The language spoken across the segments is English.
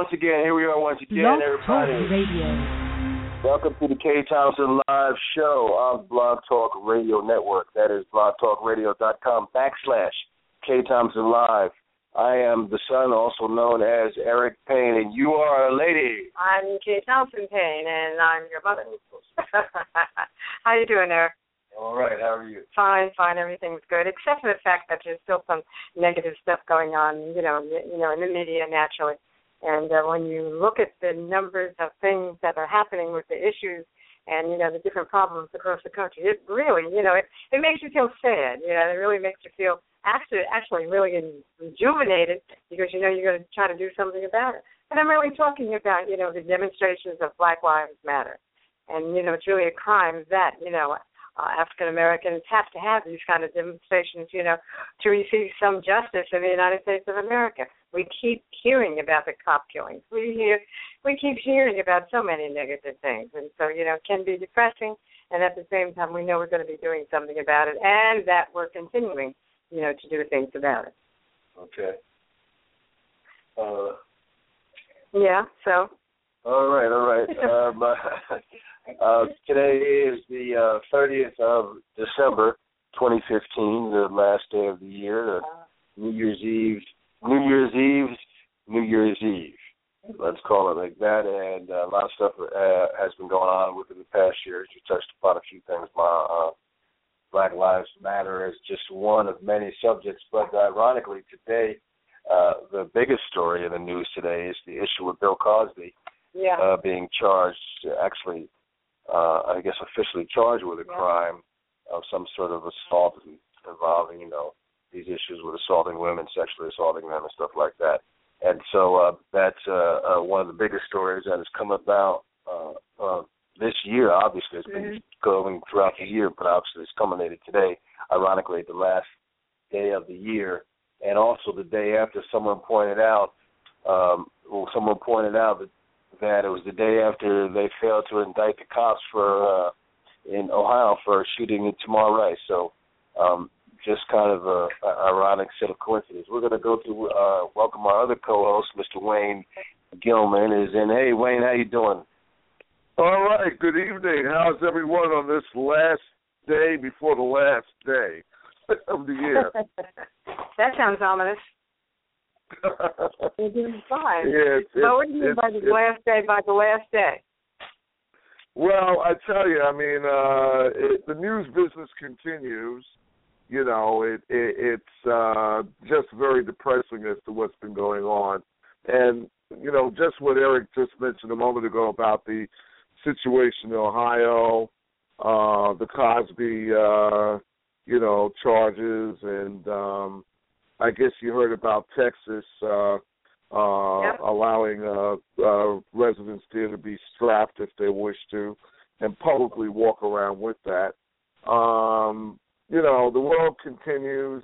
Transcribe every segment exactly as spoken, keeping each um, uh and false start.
once again. Here we are once again, Blog everybody. Talk Radio. Welcome to the K Thompson Live Show on Blog Talk Radio Network. That is blogtalkradio.com backslash K Thompson Live. I am the son, also known as Eric Payne, and you are a lady. I'm Kay Thompson Payne, and I'm your mother. How you doing, Eric? All right. How are you? Fine, fine. Everything's good, except for the fact that there's still some negative stuff going on, you know, you know, in the media naturally. And uh, when you look at the numbers of things that are happening with the issues and, you know, the different problems across the country, it really, you know, it, it makes you feel sad. You know, it really makes you feel actually, actually really rejuvenated because, you know, you're going to try to do something about it. And I'm really talking about, you know, the demonstrations of Black Lives Matter. And, you know, it's really a crime that, you know, Uh, African Americans have to have these kind of demonstrations, you know, to receive some justice in the United States of America. We keep hearing about the cop killings. We hear, we keep hearing about so many negative things, and so, you know, it can be depressing. And at the same time, we know we're going to be doing something about it, and that we're continuing, you know, to do things about it. Okay. Uh, yeah. So. All right. All right. um, Uh, today is the uh, thirtieth of December, twenty fifteen, the last day of the year, uh, New Year's Eve, New Year's Eve, New Year's Eve. Let's call it like that. And uh, a lot of stuff uh, has been going on within the past year. You touched upon a few things. My uh, Black Lives Matter is just one of many subjects. But ironically, today, uh, the biggest story in the news today is the issue with Bill Cosby yeah. uh, being charged, actually, Uh, I guess officially charged with a yeah. crime of some sort of assault involving, you know, these issues with assaulting women, sexually assaulting them and stuff like that. And so uh, that's uh, uh, one of the biggest stories that has come about uh, uh, this year. Obviously, it's been mm-hmm. going throughout the year, but obviously it's culminated today, ironically, the last day of the year. And also the day after, someone pointed out, um, well, someone pointed out that that it was the day after they failed to indict the cops for uh, in Ohio for shooting Tamar Rice. So um, just kind of a, a ironic set of coincidences. We're going to go to uh, welcome our other co-host, Mister Wayne Gilman, is in. Hey, Wayne, how you doing? All right. Good evening. How's everyone on this last day before the last day of the year? That sounds ominous. You're doing fine. Yeah, it's, but what do you mean by the last day, by the last day? Well, I tell you, I mean, uh, it, the news business continues. You know, it, it, it's uh, just very depressing as to what's been going on. And, you know, just what Eric just mentioned a moment ago about the situation in Ohio, uh, the Cosby, uh, you know, charges, and um I guess you heard about Texas uh, uh, yep. allowing uh, uh, residents there to be strapped if they wish to, and publicly walk around with that. Um, you know, the world continues,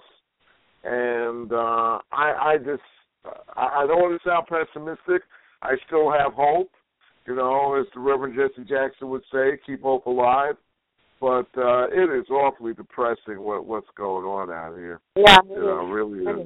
and uh, I, I just, I, I don't want to sound pessimistic. I still have hope. You know, as the Reverend Jesse Jackson would say, keep hope alive. But uh, it is awfully depressing what, what's going on out here. Yeah, you know, it really is.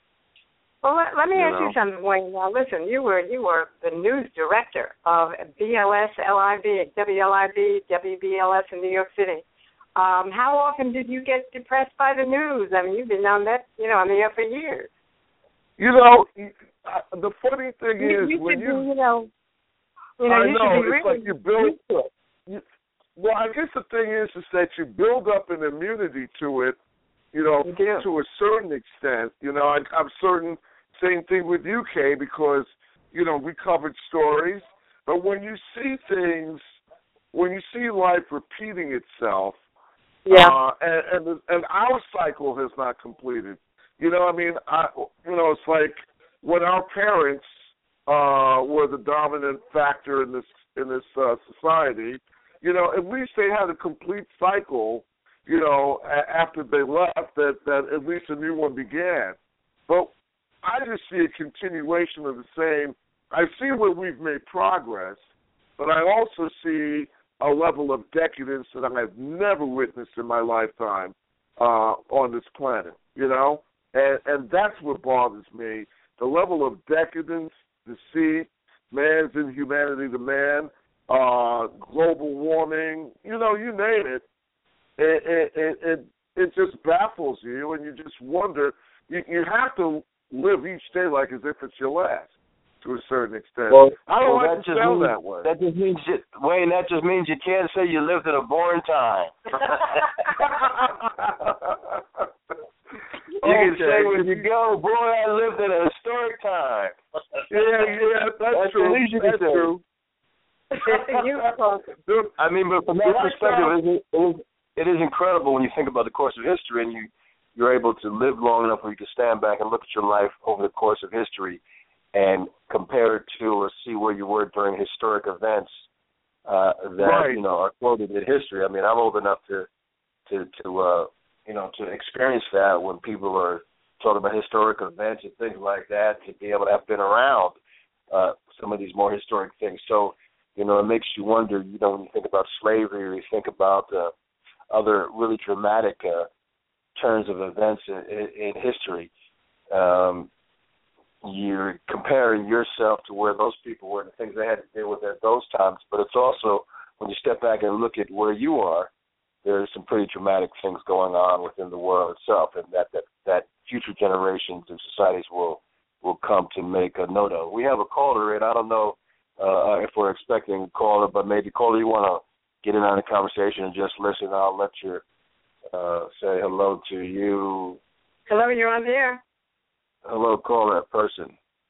Well, let, let me you ask know? you something, Wayne. Now, listen, you were you were the news director of B L S L I B, W L I B, W B L S in New York City. Um, how often did you get depressed by the news? I mean, you've been on that, you know, on the air for years. You know, the funny thing you, is you when should you, be, you know, you know, I you know should be it's really like you build. You, Well, I guess the thing is, is that you build up an immunity to it, you know, you to a certain extent. You know, I, I'm certain, same thing with U K, because, you know, we covered stories. But when you see things, when you see life repeating itself, yeah, uh, and, and and our cycle has not completed. You know, I mean, I, you know, it's like when our parents uh, were the dominant factor in this in this uh, society. You know, at least they had a complete cycle, you know, a- after they left, that, that at least a new one began. But I just see a continuation of the same. I see where we've made progress, but I also see a level of decadence that I have never witnessed in my lifetime uh, on this planet, you know? And, and that's what bothers me, the level of decadence, deceit, man's inhumanity to man, uh, global warming, you know, you name it. It it it, it, it just baffles you, and you just wonder. You, you have to live each day like as if it's your last, to a certain extent. Well, I don't well, like to sound means, that way. That just means, you, Wayne, that just means you can't say you lived in a boring time. You okay. can say when you go, boy, I lived in a historic time. Yeah, yeah, that's, that's true. That's true. I mean, but from that perspective, it is, it is incredible when you think about the course of history, and you, you're able to live long enough where you can stand back and look at your life over the course of history and compare it to or see where you were during historic events uh, that, right. you know, are quoted in history. I mean, I'm old enough to, to, to uh, you know, to experience that when people are talking about historic events and things like that, to be able to have been around uh, some of these more historic things. So, you know, it makes you wonder, you know, when you think about slavery or you think about uh, other really dramatic uh, turns of events in, in, in history, um, you're comparing yourself to where those people were and the things they had to deal with at those times. But it's also, when you step back and look at where you are, there's some pretty dramatic things going on within the world itself, and that, that, that future generations and societies will will come to make a note of. We have a caller in. I don't know uh, if we're expecting a caller, but maybe, caller, you want to get in on the conversation and just listen. I'll let you uh, say hello to you. Hello, you're on the air. Hello, caller, person.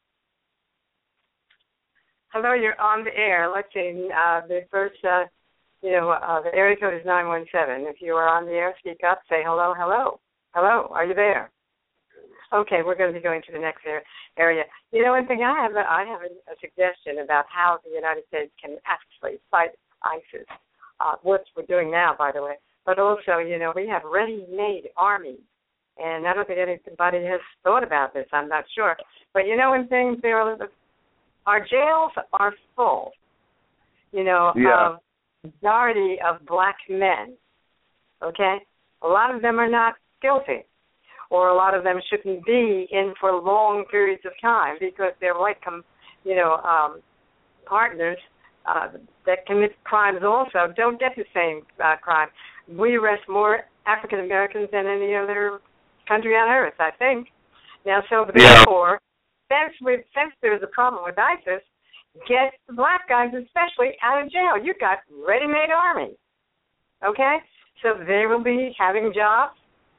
Hello, you're on the air. Let's see. Uh, the first... Uh, You know, uh, the area code is nine one seven. If you are on the air, speak up, say hello, hello. Hello, are you there? Okay, we're going to be going to the next area. You know, one thing I have, I have a, a suggestion about how the United States can actually fight ISIS, uh, what we're doing now, by the way. But also, you know, we have ready-made armies, and I don't think anybody has thought about this. I'm not sure. But, you know, when things, there are, our jails are full, you know, yeah. of majority of black men, okay? A lot of them are not guilty, or a lot of them shouldn't be in for long periods of time because they're white, com- you know, um, partners uh, that commit crimes also don't get the same uh, crime. We arrest more African Americans than any other country on earth, I think. Now, so therefore, yeah. since, we've, since there's a problem with ISIS, get the black guys especially out of jail. You've got ready-made army, okay? So they will be having jobs,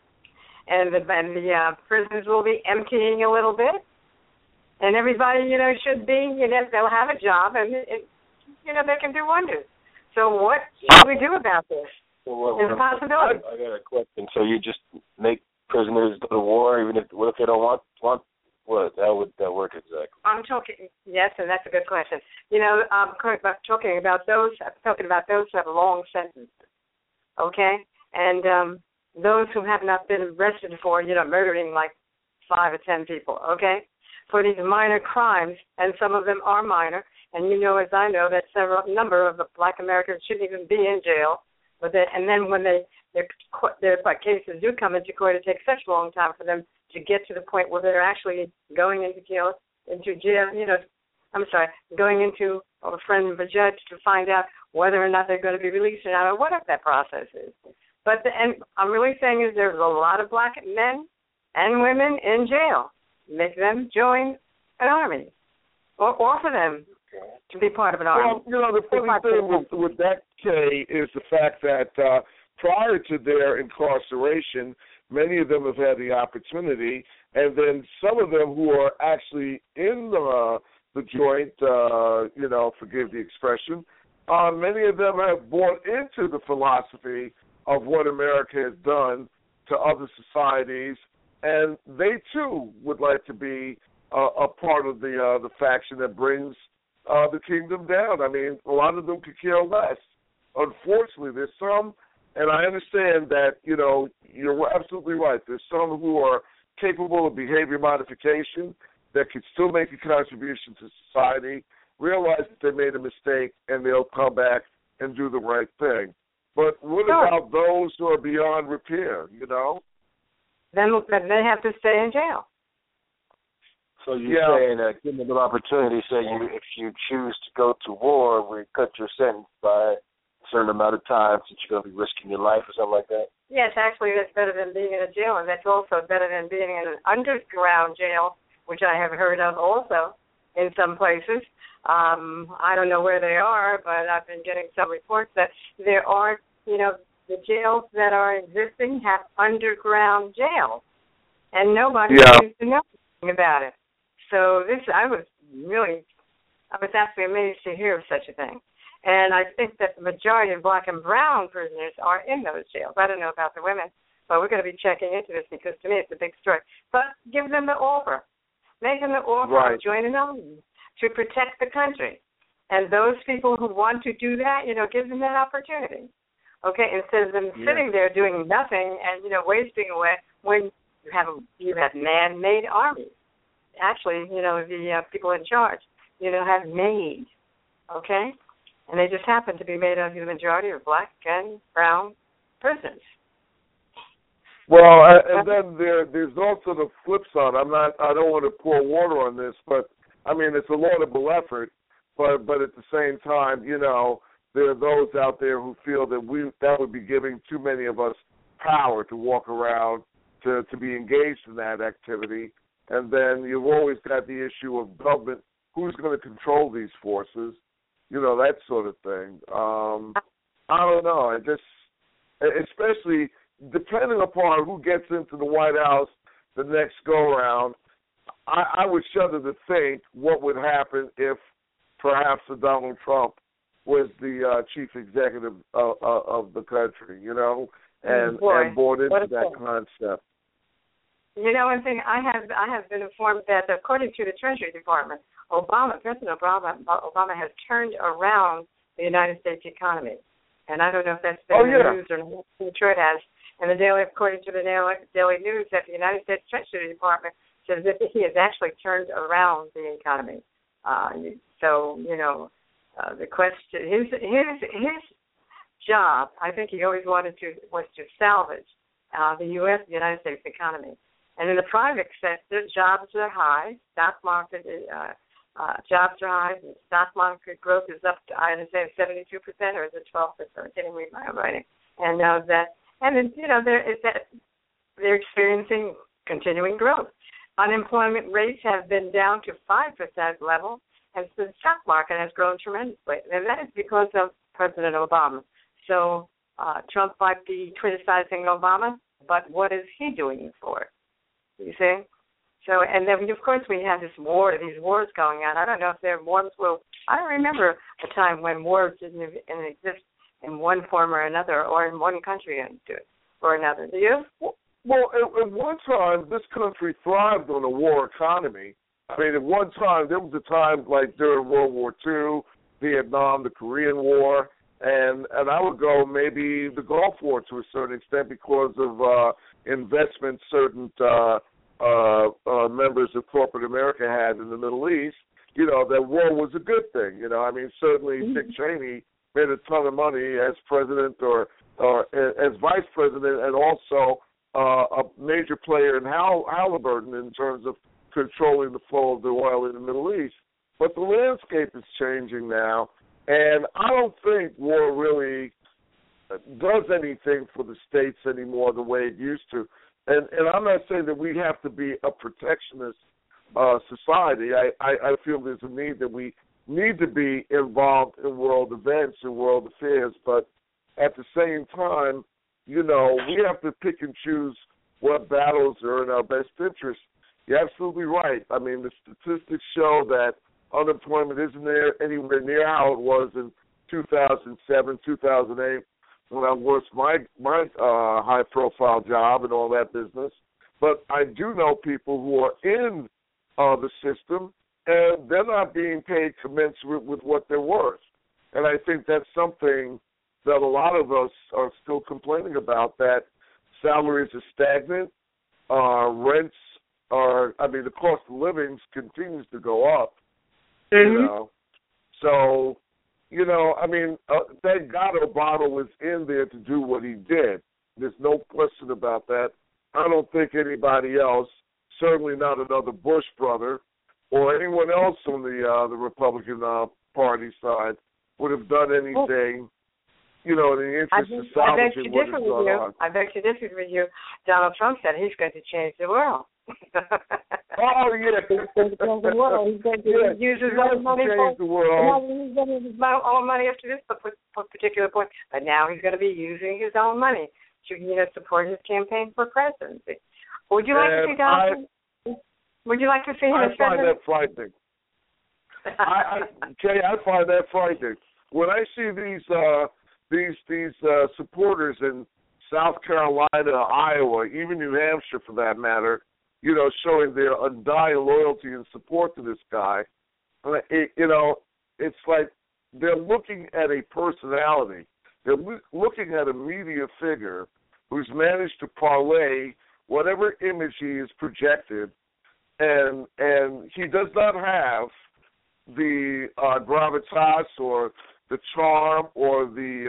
and the, and the uh, prisons will be emptying a little bit, and everybody, you know, should be, you know, they'll have a job, and, it, you know, they can do wonders. So what should we do about this? Well, well, it's a possibility. I, I got a question. So you just make prisoners go to war, even if, what if they don't want, want What that would that work exactly? I'm talking yes, and that's a good question. You know, I'm talking about those. I'm talking about those who have long sentences. Okay, and um, those who have not been arrested for, you know, murdering like five or ten people. Okay, for these minor crimes, and some of them are minor. And you know, as I know, that several number of Black Americans shouldn't even be in jail. But they, and then when they their their cases do come into court, it takes such a long time for them to get to the point where they're actually going into jail, into jail, you know, I'm sorry, going into a friend of a judge to find out whether or not they're going to be released or not, or whatever that process is. But the, and I'm really saying is there's a lot of black men and women in jail. Make them join an army, or offer them to be part of an army. Well, you know, the funny thing with, with that, Kay, is the fact that uh, prior to their incarceration, many of them have had the opportunity, and then some of them who are actually in the, uh, the joint, uh, you know, forgive the expression, uh, many of them have bought into the philosophy of what America has done to other societies, and they, too, would like to be uh, a part of the uh, the faction that brings uh, the kingdom down. I mean, a lot of them could care less. Unfortunately, there's some. And I understand that, you know, you're absolutely right. There's some who are capable of behavior modification that can still make a contribution to society, realize that they made a mistake, and they'll come back and do the right thing. But what sure. about those who are beyond repair, you know? Then, then they have to stay in jail. So you're yeah. saying that given the opportunity, say you if you choose to go to war, we cut your sentence by a certain amount of time since you're going to be risking your life or something like that? Yes, actually, that's better than being in a jail, and that's also better than being in an underground jail, which I have heard of also in some places. Um, I don't know where they are, but I've been getting some reports that there are, you know, the jails that are existing have underground jails, and nobody Yeah. seems to know anything about it. So this, I was really, I was absolutely amazed to hear of such a thing. And I think that the majority of black and brown prisoners are in those jails. I don't know about the women, but we're going to be checking into this because to me it's a big story. But give them the offer. Make them the offer Right. of joining the army to protect the country. And those people who want to do that, you know, give them that opportunity. Okay, instead of them Yeah. sitting there doing nothing and, you know, wasting away when you have you have man-made armies. Actually, you know, the uh, people in charge, you know, have made, okay? And they just happen to be made of the majority of black and brown prisoners. Well, uh, and then there, there's also the flip side. I'm not. I don't want to pour water on this, but I mean it's a laudable effort. But but at the same time, you know, there are those out there who feel that we that would be giving too many of us power to walk around to to be engaged in that activity. And then you've always got the issue of government. Who's going to control these forces? You know, that sort of thing. Um, I don't know. I just, especially depending upon who gets into the White House the next go-round, I, I would shudder to think what would happen if perhaps a Donald Trump was the uh, chief executive of, of, of the country, you know, and, Boy, and bought into that thing. concept. You know, one thing I have I have been informed that according to the Treasury Department, Obama, President Obama, Obama has turned around the United States economy, and I don't know if that's been Oh, in yeah. the news or not. I'm sure it has. And the daily, according to the Daily News, that the United States Treasury Department says that he has actually turned around the economy. Uh, so you know, uh, the question his his his job, I think he always wanted to was to salvage uh, the U S the United States economy. And in the private sector, jobs are high. Stock market uh, uh, jobs are high. The stock market growth is up to, I understand, seventy-two percent, or is it twelve percent? I can't read my writing. And uh, that, and then, you know, there is that they're experiencing continuing growth. Unemployment rates have been down to five percent level, and so the stock market has grown tremendously. And that is because of President Obama. So uh, Trump might be criticizing Obama, but what is he doing for it? You see? So, and then, of course, we have this war, these wars going on. I don't know if there are wars. Well, I don't remember a time when wars didn't exist in one form or another, or in one country or another. Do you? Well, at, at one time, this country thrived on a war economy. I mean, at one time, there was a time like during World War Two, Vietnam, the Korean War, and and I would go maybe the Gulf War to a certain extent because of uh, investment certain uh, uh, uh, members of corporate America had in the Middle East. You know, that war was a good thing. You know, I mean, certainly mm-hmm. Dick Cheney made a ton of money as president or, or as vice president, and also uh, a major player in Hall- Halliburton in terms of controlling the flow of the oil in the Middle East. But the landscape is changing now, and I don't think war really does anything for the states anymore the way it used to. And, and I'm not saying that we have to be a protectionist uh, society. I, I, I feel there's a need that we need to be involved in world events and world affairs, but at the same time, you know, we have to pick and choose what battles are in our best interest. You're absolutely right. I mean, the statistics show that unemployment isn't there anywhere near how it was in two thousand seven, two thousand eight, when I worked my my uh, high-profile job and all that business. But I do know people who are in uh, the system, and they're not being paid commensurate with what they're worth. And I think that's something that a lot of us are still complaining about, that salaries are stagnant, uh, rents are, I mean, the cost of living continues to go up, mm-hmm. you know. So, you know, I mean, uh, thank God Obama was in there to do what he did. There's no question about that. I don't think anybody else, certainly not another Bush brother, or anyone else on the uh, the Republican uh, Party side would have done anything, you know, in the interest of salvaging what has gone on. I beg to disagree with you. Donald Trump said he's going to change the world. Oh, yeah. He's going to change the world. He's going to yeah. use his own money for the world. He's going to use his own money after this particular point. But now he's going to be using his own money to, you know, support his campaign for presidency. Would you like and to see Donald Trump? Would you like to see him I as find president? that frightening. I, I, Jay, I find that frightening. When I see these uh, these these uh, supporters in South Carolina, Iowa, even New Hampshire for that matter, you know, showing their undying loyalty and support to this guy, it, you know, it's like they're looking at a personality. They're lo- looking at a media figure who's managed to parlay whatever image he is projected, and and he does not have the uh, gravitas or the charm or the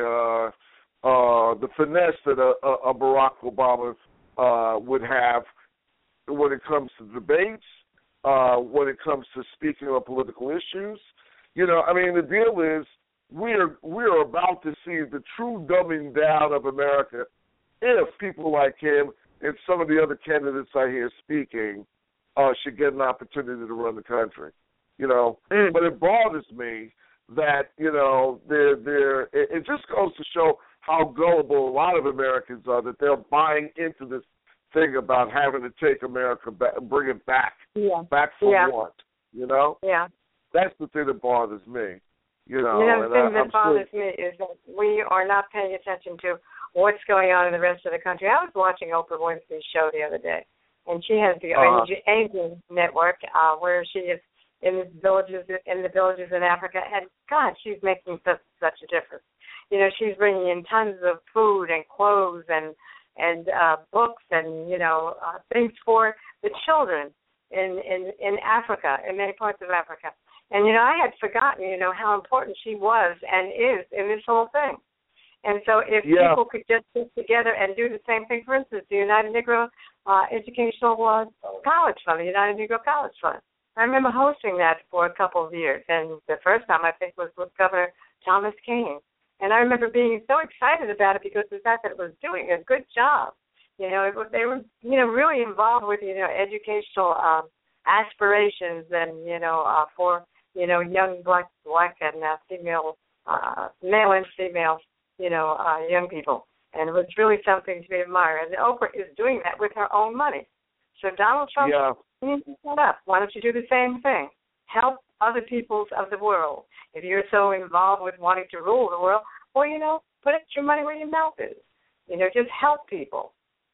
uh, uh, the finesse that a, a Barack Obama uh, would have when it comes to debates, uh, when it comes to speaking on political issues. You know, I mean, the deal is we're we're about to see the true dumbing down of America if people like him and some of the other candidates I hear speaking uh, should get an opportunity to run the country. You know, mm. but it bothers me that, you know, they're, they're, it, it just goes to show how gullible a lot of Americans are, that they're buying into this thing about having to take America back, bring it back, yeah. back from yeah. what, you know? Yeah. That's the thing that bothers me, you know. You know, the and thing I, that I'm bothers sure, me is that we are not paying attention to what's going on in the rest of the country. I was watching Oprah Winfrey's show the other day, and she has the uh-huh. Angel Network, uh, where she is in the villages in the villages in Africa, and God, she's making such such a difference. You know, she's bringing in tons of food and clothes and and uh, books and you know uh, things for the children in, in in Africa, in many parts of Africa. And you know, I had forgotten you know how important she was and is in this whole thing. And so, if yeah. people could just get together and do the same thing, for instance, the United Negro uh, Educational uh, College Fund, the United Negro College Fund. I remember hosting that for a couple of years, and the first time I think was with Governor Thomas Kean. And I remember being so excited about it because of the fact that it was doing a good job. You know, it was, they were, you know, really involved with, you know, educational um, aspirations and, you know, uh, for, you know, young black, black and uh, female, uh, male and female, you know, uh, young people. And it was really something to be admired. And Oprah is doing that with her own money. So Donald Trump, yeah. you need to shut up. Why don't you do the same thing? Help other peoples of the world. If you're so involved with wanting to rule the world, well, you know, put your money where your mouth is. You know, just help people.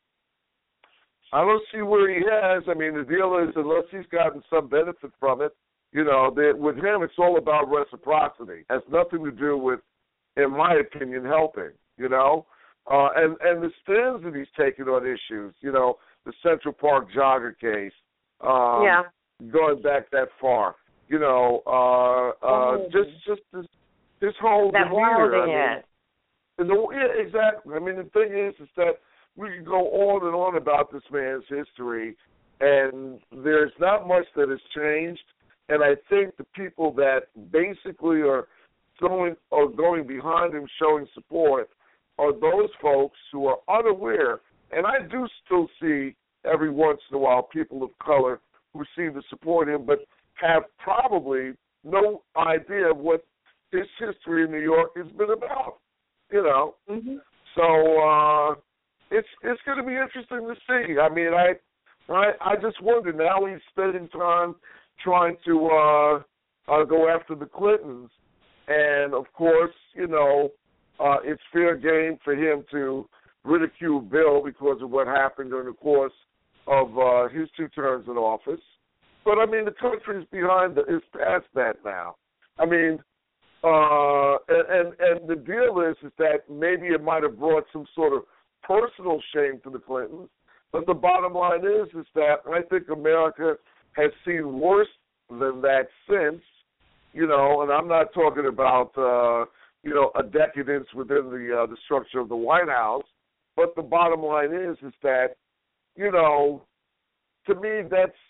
I don't see where he has. I mean, the deal is, unless he's gotten some benefit from it, you know, that with him it's all about reciprocity. It has nothing to do with, in my opinion, helping, you know. Uh, and, and the stands that he's taken on issues, you know, the Central Park jogger case, um, yeah. going back that far, you know, uh, uh, mm-hmm. just just this, this whole that demeanor. I mean, and the, yeah, exactly. I mean, the thing is, is that we can go on and on about this man's history, and there's not much that has changed. And I think the people that basically are going are going behind him, showing support, are those folks who are unaware. And I do still see every once in a while people of color who seem to support him, but have probably no idea what his history in New York has been about. You know, mm-hmm. so uh, it's it's going to be interesting to see. I mean, I I I just wonder now he's spending time trying to uh, uh, go after the Clintons, and of course, you know, uh, it's fair game for him to ridicule Bill because of what happened during the course of uh, his two terms in office. But I mean, the country's behind the, is past that now. I mean. Uh, and, and and the deal is is that maybe it might have brought some sort of personal shame to the Clintons, but the bottom line is is that I think America has seen worse than that since, you know, and I'm not talking about uh, you know a decadence within the uh, the structure of the White House, but the bottom line is is that, you know, to me that's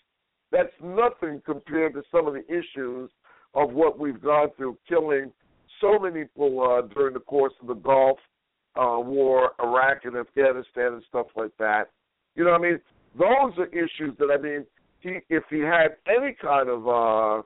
that's nothing compared to some of the issues of what we've gone through, killing so many people uh, during the course of the Gulf uh, War, Iraq and Afghanistan and stuff like that. You know what I mean? Those are issues that, I mean, he, if he had any kind of uh,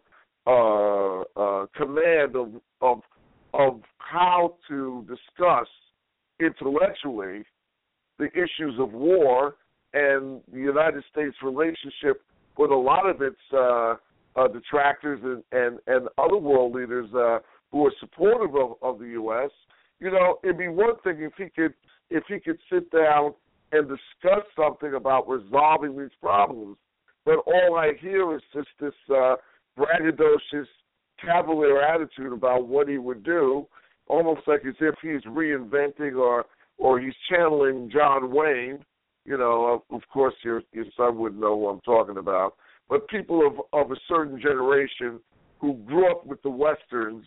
uh, uh, command of, of of how to discuss intellectually the issues of war and the United States relationship with a lot of its uh, uh, detractors and, and, and other world leaders uh, who are supportive of, of the U S, you know, it'd be one thing if he could if he could sit down and discuss something about resolving these problems. But all I hear is just this uh, braggadocious, cavalier attitude about what he would do, almost like as if he's reinventing or or he's channeling John Wayne. You know, of, of course, your your son would know who I'm talking about. But people of of a certain generation who grew up with the Westerns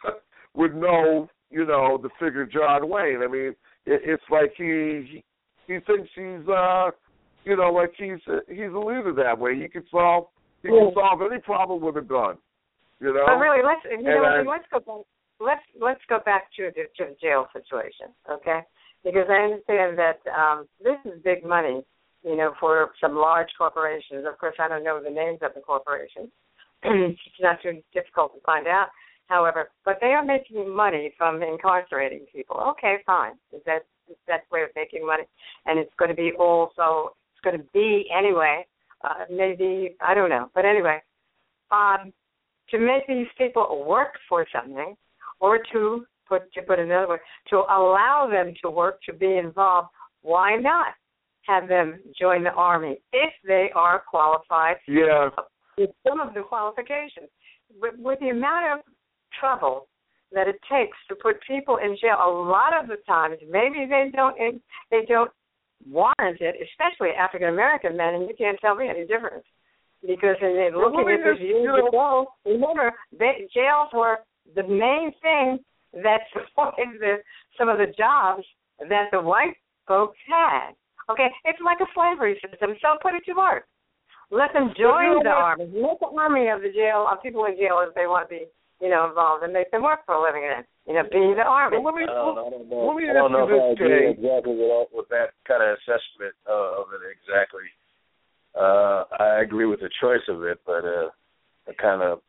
would know, you know, the figure John Wayne. I mean, it, it's like he he thinks he's, uh, you know, like he's a, he's a leader that way. He can solve he can solve any problem with a gun. You know. But really, let's you know, I, let's go back. Let's let's go back to the, to the jail situation, okay? Because I understand that um, this is big money, you know, for some large corporations. Of course, I don't know the names of the corporations. It's not too difficult to find out. However, but they are making money from incarcerating people. Okay, fine. Is that is that way of making money? And it's going to be also, it's going to be anyway, uh, maybe, I don't know. But anyway, um, to make these people work for something, or to put to put another way, to allow them to work, to be involved, why not have them join the Army if they are qualified? Yeah. With some of the qualifications. With, with the amount of trouble that it takes to put people in jail, a lot of the times maybe they don't they don't warrant it, especially African American men, and you can't tell me any difference. Because in looking at this years ago, remember, they, jails were the main thing that supported the, some of the jobs that the white folks had. Okay, it's like a slavery system, so put it to work. Let them join the Army. Make the Army of the jail, of people in jail if they want to be, you know, involved, and make them work for a living in it. You know, be the Army. Well, let me, I don't, I don't know, I don't know if I agree exactly with, with that kind of assessment uh, of it exactly. Uh, I agree with the choice of it, but uh, it kind of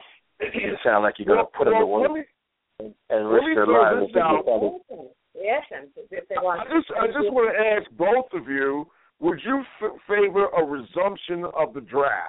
it sounds like you're going to put them to work and, and risk their lives. Yes, and if they want. I just, I just want to ask both of you: would you f- favor a resumption of the draft?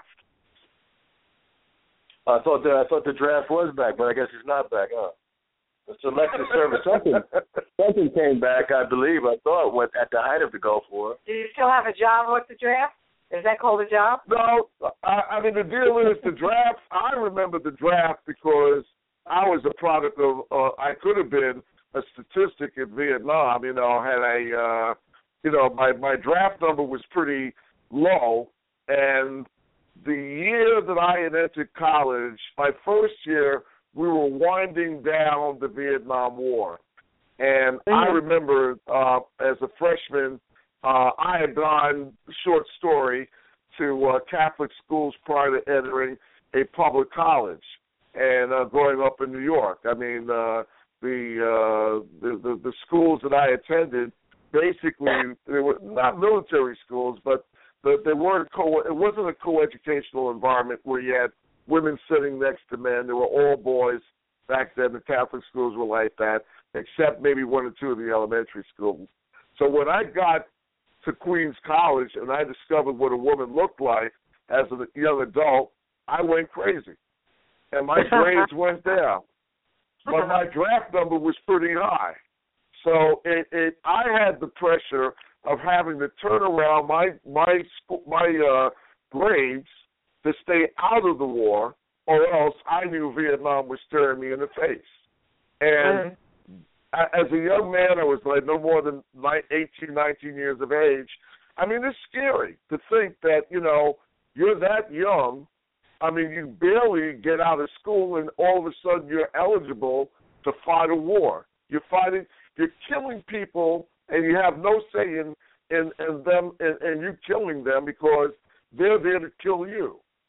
I thought that I thought the draft was back, but I guess it's not back, huh? The selective service, something, something came back, I believe. I thought what at the height of the Gulf War. Do you still have a job with the draft? Is that called a job? No, I, I mean, the deal is the draft. I remember the draft because I was a product of, uh, I could have been a statistic in Vietnam, you know, had a, uh, you know, my, my draft number was pretty low. And the year that I had entered college, my first year, we were winding down the Vietnam War. And mm-hmm. I remember uh, as a freshman, Uh, I had gone, short story, to uh, Catholic schools prior to entering a public college and uh, growing up in New York. I mean, uh, the, uh, the, the the schools that I attended, basically, they were not military schools, but the, they weren't co. It wasn't a co-educational environment where you had women sitting next to men. They were all boys. Back then, the Catholic schools were like that, except maybe one or two of the elementary schools. So when I got to Queens College and I discovered what a woman looked like as a young adult, I went crazy. And my grades went down. But my draft number was pretty high. So it, it I had the pressure of having to turn around my my my uh, grades to stay out of the war, or else I knew Vietnam was staring me in the face. And mm-hmm. as a young man, I was like no more than eighteen, nineteen years of age. I mean, it's scary to think that, you know, you're that young. I mean, you barely get out of school and all of a sudden you're eligible to fight a war. You're fighting, you're killing people and you have no say in, in, in them and, and you killing them because they're there to kill you.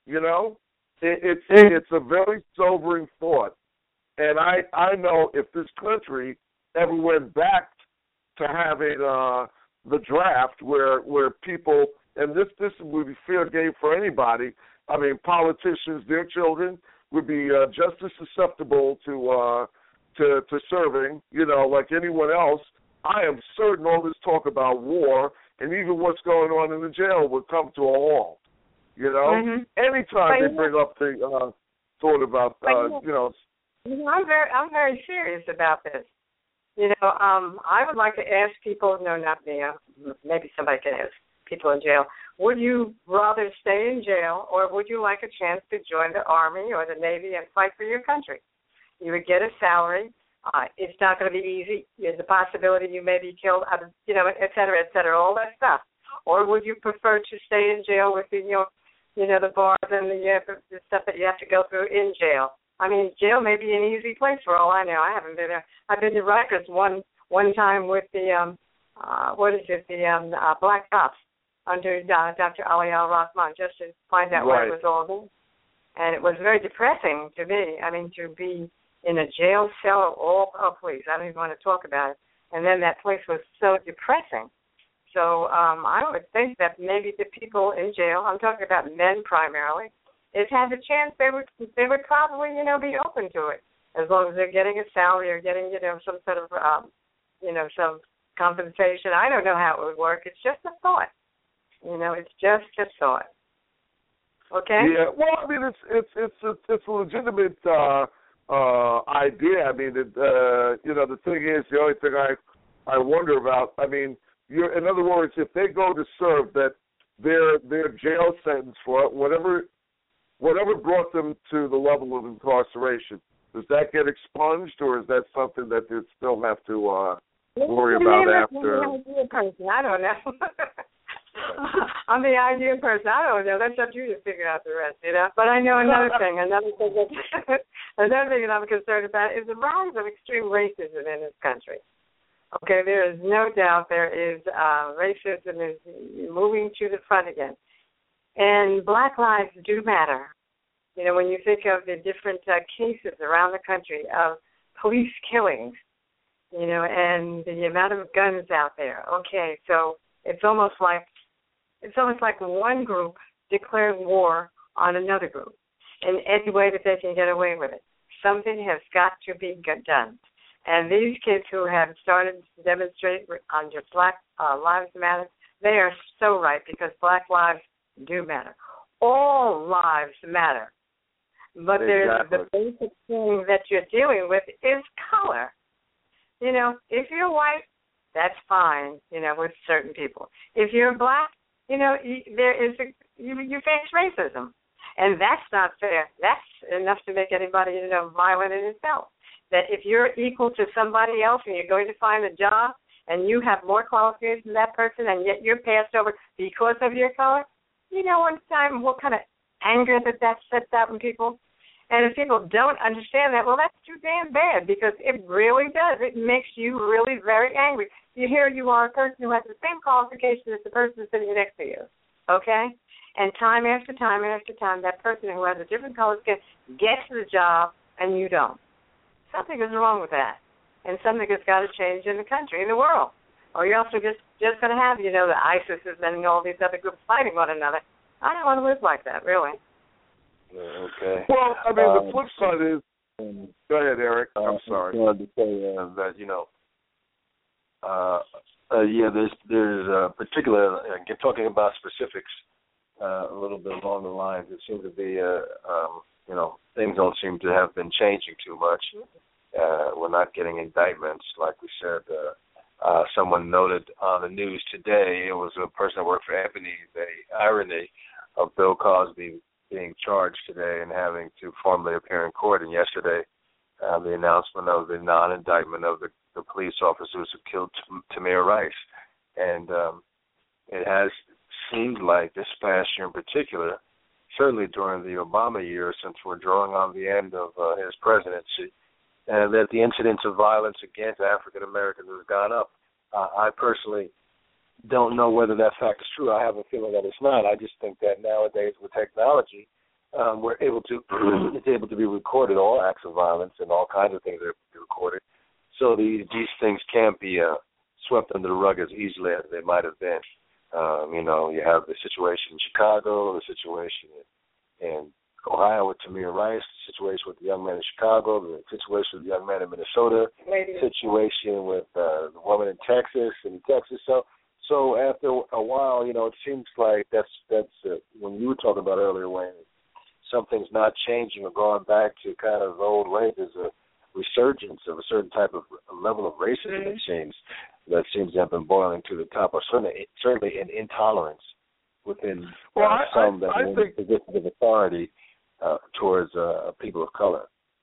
You know, it, it's it's a very sobering thought, and I I know if this country ever went back to having uh, the draft, where where people, and this this would be fair game for anybody. I mean, politicians, their children would be uh, just as susceptible to uh, to to serving, you know, like anyone else. I am certain all this talk about war and even what's going on in the jail would come to a halt. You know, mm-hmm. anytime but they bring up the uh, thought about, uh, you know. I'm very, I'm very serious about this. You know, um, I would like to ask people. No, not me. Uh, maybe somebody can ask people in jail. Would you rather stay in jail, or would you like a chance to join the Army or the Navy and fight for your country? You would get a salary. Uh, it's not going to be easy. There's a possibility you may be killed, you know, et cetera, et cetera, all that stuff. Or would you prefer to stay in jail with the, you know, you know, the bars and the, uh, the stuff that you have to go through in jail? I mean, jail may be an easy place for all I know. I haven't been there. I've been to Rikers one one time with the, um, uh, what is it, the um, uh, Black Cops under uh, Doctor Ali Al-Rahman, just to find out right. what it was all about. And it was very depressing to me. I mean, to be in a jail cell, oh, oh, please, I don't even want to talk about it. And then that place was so depressing. So um, I would think that maybe the people in jail, I'm talking about men primarily, if had the chance, they would they would probably, you know, be open to it, as long as they're getting a salary or getting, you know, some sort of, um, you know, some compensation. I don't know how it would work. It's just a thought. You know, it's just a thought. Okay? Yeah. Well, I mean, it's it's it's it's, it's a legitimate uh, uh, idea. I mean, it, uh, you know, the thing is, the only thing I I wonder about. I mean, you're, in other words, if they go to serve, that their their jail sentence for it, whatever whatever brought them to the level of incarceration, does that get expunged, or is that something that they still have to uh, worry about after? I'm the ideal person. I don't know. I'm the ideal person. I don't know. That's up to you to figure out the rest, you know. But I know another thing. Another thing that another thing that I'm concerned about is the rise of extreme racism in this country. Okay, there is no doubt there is uh, racism is moving to the front again. And black lives do matter. You know, when you think of the different uh, cases around the country of police killings, you know, and the amount of guns out there. Okay, so it's almost like it's almost like one group declaring war on another group in any way that they can get away with it. Something has got to be done. And these kids who have started to demonstrate on just Black uh, Lives Matter, they are so right, because black lives do matter. All lives matter. But exactly. there's the basic thing that you're dealing with is color. You know, if you're white, that's fine, you know, with certain people. If you're black, you know, you, there is a, you, you face racism. And that's not fair. That's enough to make anybody, you know, violent in itself. That if you're equal to somebody else and you're going to find a job and you have more qualifications than that person and yet you're passed over because of your color, you know, one time what kind of anger that that sets out in people. And if people don't understand that, well, that's too damn bad, because it really does. It makes you really very angry. You hear you are a person who has the same qualifications as the person sitting next to you, okay? And time after time after time, that person who has a different color skin gets the job and you don't. Something is wrong with that. And something has got to change in the country, in the world. Or you're also just, just going to have, you know, the ISIS and all these other groups fighting one another. I don't want to live like that, really. Okay. Well, I mean, um, the flip side is. um, Go ahead, Eric. I'm uh, sorry. I wanted to say uh, that, you know, uh, uh, yeah, there's there's a particular, uh, talking about specifics uh, a little bit along the lines, it seems to be, uh, um, you know, things don't seem to have been changing too much. Uh, we're not getting indictments, like we said. Uh, uh, someone noted on the news today, it was a person that worked for Ebony, the irony of Bill Cosby being charged today and having to formally appear in court. And yesterday, uh, the announcement of the non-indictment of the, the police officers who killed T- Tamir Rice. And um, it has seemed like this past year in particular, certainly during the Obama years, since we're drawing on the end of uh, his presidency, and that the incidence of violence against African Americans has gone up. Uh, I personally don't know whether that fact is true. I have a feeling that it's not. I just think that nowadays with technology, um, we're able to it's able to be recorded. All acts of violence and all kinds of things are able to be recorded. So these these things can't be uh, swept under the rug as easily as they might have been. Um, you know, you have the situation in Chicago, the situation in, in Ohio with Tamir Rice, the situation with the young man in Chicago, the situation with the young man in Minnesota, the situation with uh, the woman in Texas and Texas. So, so after a while, you know, it seems like that's that's uh, when you were talking about earlier, Wayne, something's not changing or going back to kind of the old ways. There's a resurgence of a certain type of level of racism that seems that seems to have been boiling to the top, or certainly certainly an intolerance within well, uh, I, some I, that I are in think, positions of authority uh, towards uh, people of color.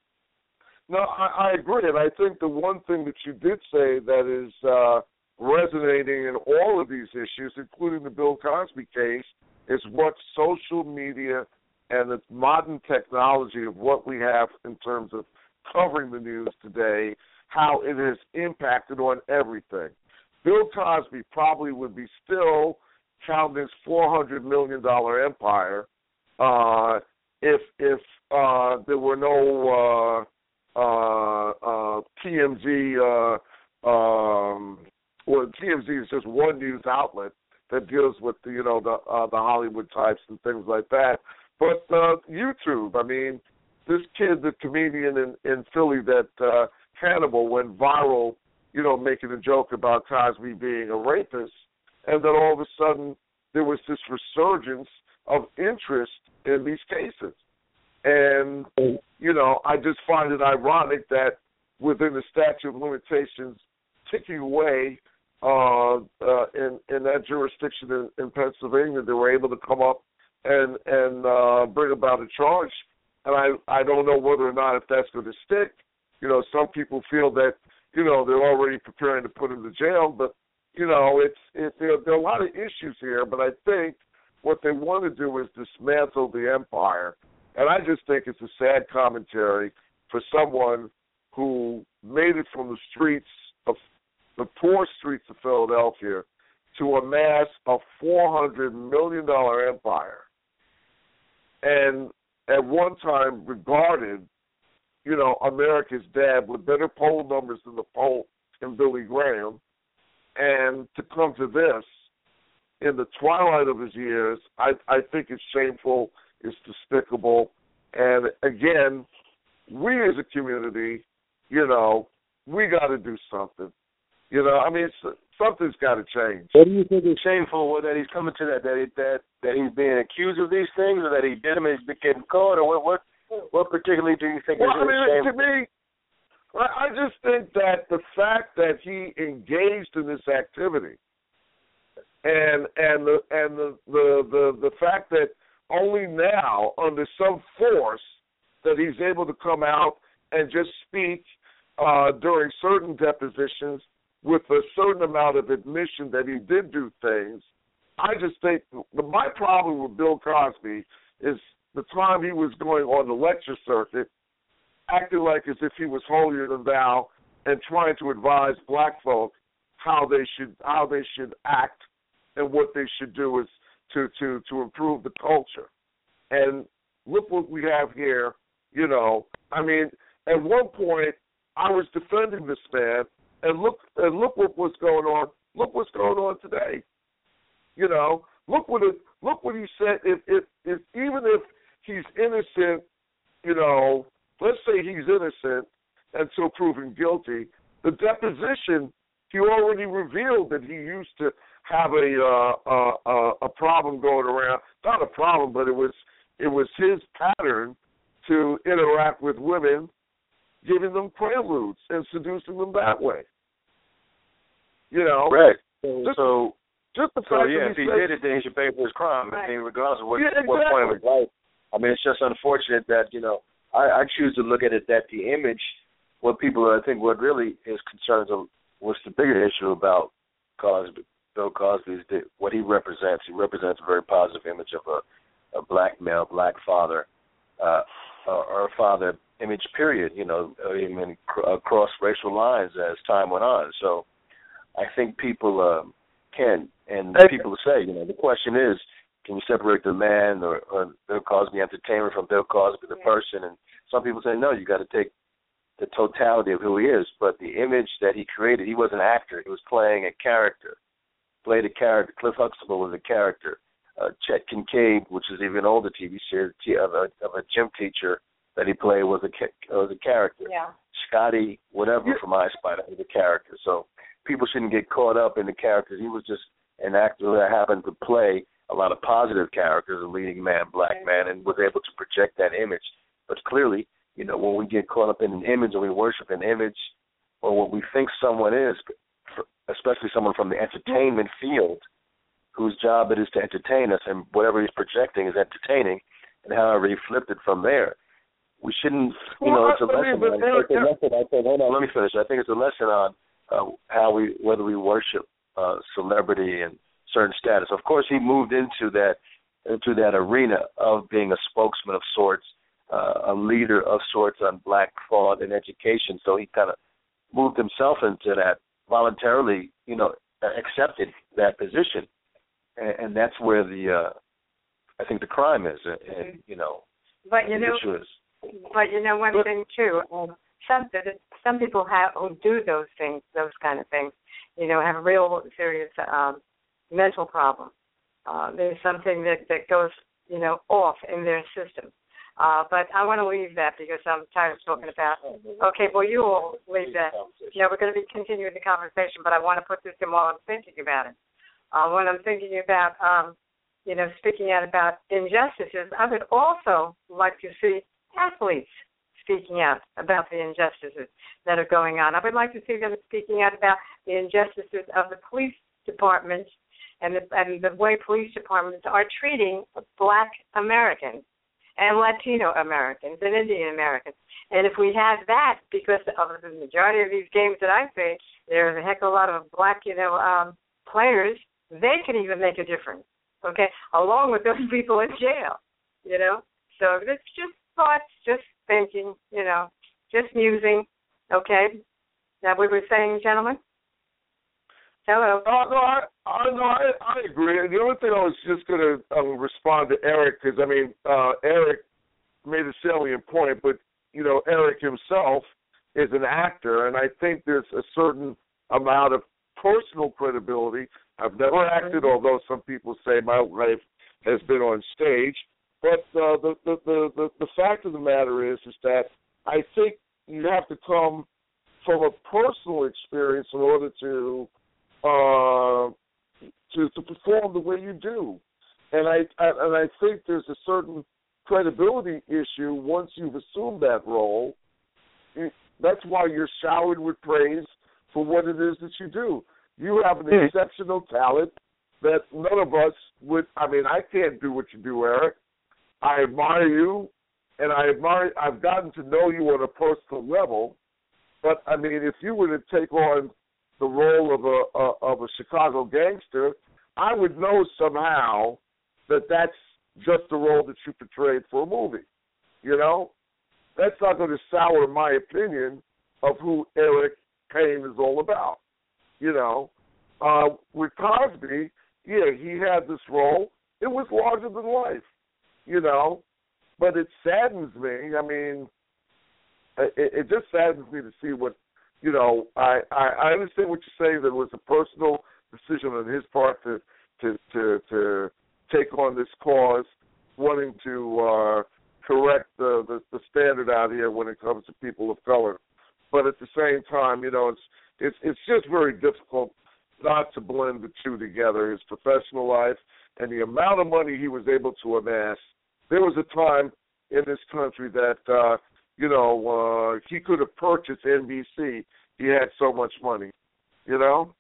No, I, I agree, and I think the one thing that you did say that is uh, resonating in all of these issues, including the Bill Cosby case, is what social media and the modern technology of what we have in terms of covering the news today, how it has impacted on everything. Bill Cosby probably would be still counting his four hundred million dollars empire uh, if if uh, there were no uh, uh, uh, T M Z, uh, um, well, T M Z is just one news outlet that deals with the, you know, the uh, the Hollywood types and things like that. But uh, YouTube, I mean, this kid, the comedian in, in Philly that uh, Hannibal went viral, you know, making a joke about Cosby being a rapist, and then all of a sudden there was this resurgence of interest in these cases. And, you know, I just find it ironic that within the statute of limitations ticking away uh, uh, in, in that jurisdiction in, in Pennsylvania, they were able to come up and, and uh, bring about a charge. And I, I don't know whether or not if that's going to stick. You know, some people feel that, you know, they're already preparing to put him to jail. But, you know, it's it, there, there are a lot of issues here. But I think what they want to do is dismantle the empire. And I just think it's a sad commentary for someone who made it from the streets of the poor streets of Philadelphia to amass a four hundred million dollars empire. And at one time regarded, you know, America's dad with better poll numbers than the poll in Billy Graham, and to come to this in the twilight of his years, I, I think it's shameful, it's despicable, and again, we as a community, you know, we got to do something. You know, I mean, it's, something's got to change. What do you think is shameful that he's coming to that, that he, that that he's being accused of these things, or that he did them and he's been getting caught, or what what, what particularly do you think well, is I mean, shameful? to me, I just think that the fact that he engaged in this activity and and the and the the, the, the fact that only now, under some force, that he's able to come out and just speak uh, during certain depositions with a certain amount of admission that he did do things. I just think the, my problem with Bill Cosby is the time he was going on the lecture circuit, acting like as if he was holier than thou and trying to advise black folk how they should how they should act and what they should do is to, to, to improve the culture. And look what we have here, you know. I mean, at one point I was defending this man, and look and look what was going on. Look what's going on today. You know, look what it, look what he said. If, if if even if he's innocent, you know, let's say he's innocent until proven guilty, the deposition, he already revealed that he used to have a uh, uh, a problem going around. Not a problem, but it was it was his pattern to interact with women, giving them preludes and seducing them that way. You know, right? Just, so, just the so fact yeah, that if he said, did it, then he should pay for his crime. Right. I mean, regardless of what, yeah, exactly. what point of his life. I mean, it's just unfortunate that, you know, I, I choose to look at it that the image, what people, I think, what really is concerns of, what's the bigger issue about Cosby, Bill Cosby is that what he represents. He represents a very positive image of a, a black male, black father, uh, or a father image, period, you know, even across racial lines as time went on. So I think people uh, can, and people say, you know, the question is, can you separate the man or, or Bill Cosby entertainer from Bill Cosby the person? And some people say, no, you got to take the totality of who he is. But the image that he created, he was an actor. He was playing a character, played a character. Cliff Huxtable was a character. Uh, Chet Kincaid, which is even an older T V series of a, of a gym teacher that he played, was a was a character. Yeah. Scotty, whatever from I Spy, was a character. So people shouldn't get caught up in the characters. He was just an actor that happened to play a lot of positive characters, a leading man, black man, and was able to project that image. But clearly, you know, when we get caught up in an image and we worship an image or what we think someone is, especially someone from the entertainment field, whose job it is to entertain us, and whatever he's projecting is entertaining, and however he flipped it from there. We shouldn't, you know, it's a lesson. On, it's a lesson I think, hold on, let me finish. I think it's a lesson on uh, how we, whether we worship uh, celebrity and certain status. Of course, he moved into that, into that arena of being a spokesman of sorts, uh, a leader of sorts on black thought and education. So he kind of moved himself into that voluntarily, you know, accepted that position. And, and that's where the, uh, I think the crime is, and, you know, but you know, is. But you know one thing too, um, some some people have who do those things, those kind of things, you know, have a real serious um, mental problem. Uh, there's something that, that goes, you know, off in their system. Uh, but I want to leave that because I'm tired of talking about. Okay, well you will leave that. Yeah, we're going to be continuing the conversation, but I want to put this in while I'm thinking about it. Uh, when I'm thinking about, um, you know, speaking out about injustices, I would also like to see athletes speaking out about the injustices that are going on. I would like to see them speaking out about the injustices of the police departments and the, and the way police departments are treating black Americans and Latino Americans and Indian Americans. And if we have that, because of the majority of these games that I see, there's a heck of a lot of black, you know, um, players, they can even make a difference, okay, along with those people in jail, you know. So it's just thoughts, just thinking, you know, just musing, okay? That we were saying, gentlemen? Hello. Uh, no, I, I, no I, I agree. And the only thing I was just going to um, respond to Eric, because, I mean, uh, Eric made a salient point, but, you know, Eric himself is an actor, and I think there's a certain amount of personal credibility. I've never acted, although some people say my life has been on stage. But uh, the, the, the, the fact of the matter is, is that I think you have to come from a personal experience in order to uh, to, to perform the way you do. And I, I and I think there's a certain credibility issue once you've assumed that role. That's why you're showered with praise for what it is that you do. You have an mm. exceptional talent that none of us would. I mean, I can't do what you do, Eric. I admire you, and I admire. I've gotten to know you on a personal level, but I mean, if you were to take on the role of a, a of a Chicago gangster, I would know somehow that that's just the role that you portrayed for a movie. You know, that's not going to sour my opinion of who Eric Payne is all about. You know, uh, with Cosby, yeah, he had this role. It was larger than life. You know, but it saddens me. I mean, it, it just saddens me to see what, you know, I, I, I understand what you're saying, that it was a personal decision on his part to to, to, to take on this cause, wanting to uh, correct the, the, the standard out here when it comes to people of color. But at the same time, you know, it's it's it's just very difficult not to blend the two together, his professional life and the amount of money he was able to amass. There was a time in this country that, uh, you know, uh, he could have purchased N B C. He had so much money, you know?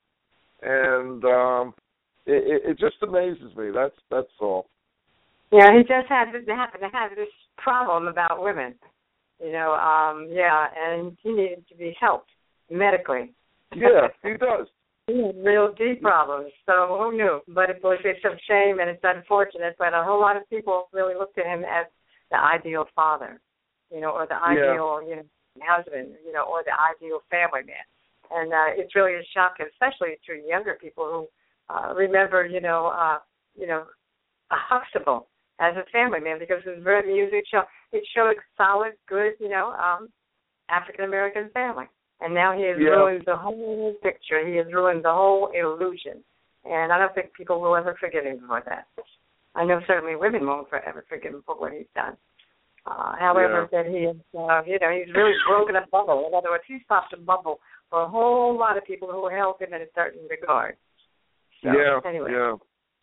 And um, it, it just amazes me. That's that's all. Yeah, he just had to happen to have this problem about women, you know, um, yeah, and he needed to be helped medically. Yeah, he does. He had real deep problems, so who knew? But it was it's a shame and it's unfortunate, but a whole lot of people really looked at him as the ideal father, you know, or the ideal, yeah. you know, husband, you know, or the ideal family man. And uh, it's really a shock, especially to younger people who uh, remember, you know, uh, you know, a Huxtable as a family man because it was very music show. It showed a solid, good, you know, um, African American family. And now he has yeah. ruined the whole picture. He has ruined the whole illusion. And I don't think people will ever forgive him for that. I know certainly women won't forever forgive him for what he's done. Uh, however, yeah. that he is, uh, you know, he's really broken a bubble. In other words, he's popped a bubble for a whole lot of people who held him in a certain regard. So, yeah, anyway. yeah.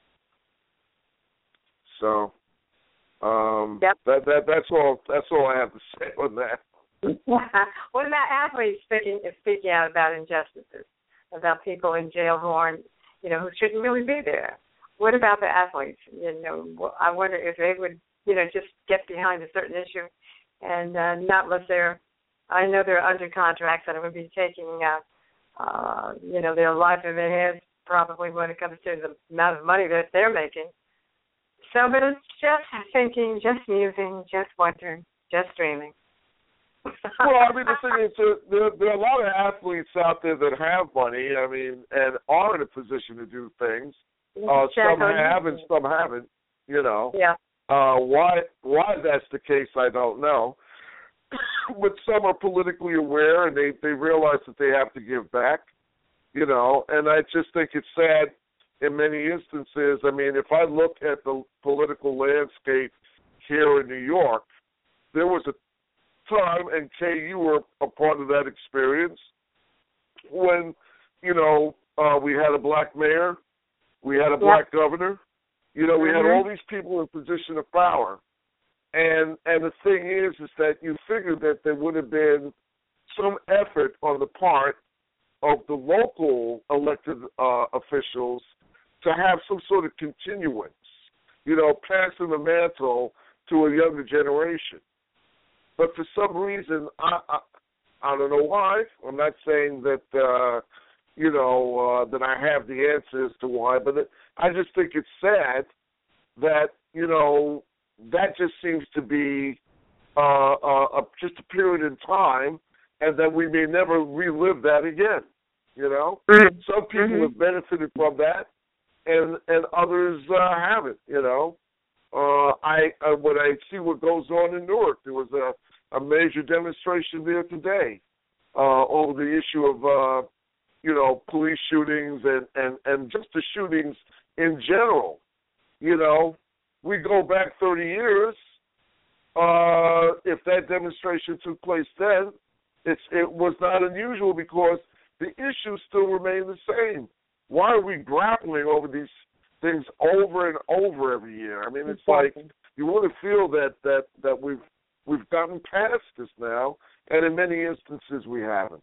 So, um, yep. that that that's all. That's all I have to say on that. What about athletes speaking speaking out about injustices, about people in jail who aren't, you know, who shouldn't really be there? What about the athletes? You know, I wonder if they would, you know, just get behind a certain issue and uh, not let their, I know they're under contracts and it would be taking, uh, uh, you know, their life in their hands probably when it comes to the amount of money that they're making. So, but it's just thinking, just musing, just wondering, just dreaming. Well, I mean, the thing is, there, there are a lot of athletes out there that have money, I mean, and are in a position to do things. Uh, some have and some haven't, you know. Yeah. Uh, why why that's the case, I don't know. But some are politically aware and they, they realize that they have to give back, you know. And I just think it's sad in many instances. I mean, if I look at the political landscape here in New York, there was a time, and Kay, you were a part of that experience, when, you know, uh, we had a black mayor, we had a black yep. governor, you know, we mm-hmm. had all these people in position of power. And and the thing is, is that you figured that there would have been some effort on the part of the local elected uh, officials to have some sort of continuance, you know, passing the mantle to a younger generation. But for some reason, I, I I don't know why. I'm not saying that, uh, you know, uh, that I have the answers to why, but it, I just think it's sad that, you know, that just seems to be uh, uh, just a period in time, and that we may never relive that again, you know. Mm-hmm. Some people mm-hmm. have benefited from that, and, and others uh, haven't, you know. Uh, I uh, when I see what goes on in Newark, there was a a major demonstration there today uh, over the issue of, uh, you know, police shootings and, and, and just the shootings in general. You know, we go back thirty years. Uh, if that demonstration took place then, it's, it was not unusual because the issues still remain the same. Why are we grappling over these things over and over every year? I mean, it's like you want to feel that, that, that we've We've gotten past this now, and in many instances we haven't.